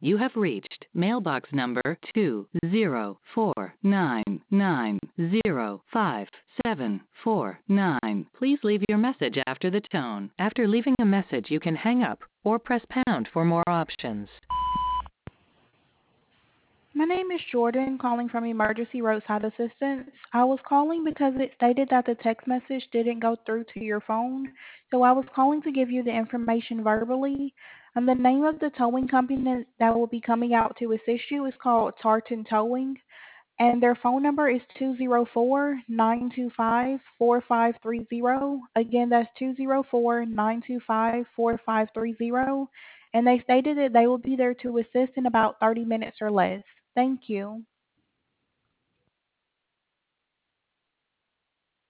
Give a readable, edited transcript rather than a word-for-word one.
You have reached mailbox number 20499057449. Please leave your message after the tone. After leaving a message, you can hang up or press pound for more options. My name is Jordan, calling from Emergency Roadside Assistance. I was calling because it stated that the text message didn't go through to your phone, so I was calling to give you the information verbally. And the name of the towing company that will be coming out to assist you is called Tartan Towing, and their phone number is 204-925-4530. Again, that's 204-925-4530. And they stated that they will be there to assist in about 30 minutes or less. Thank you.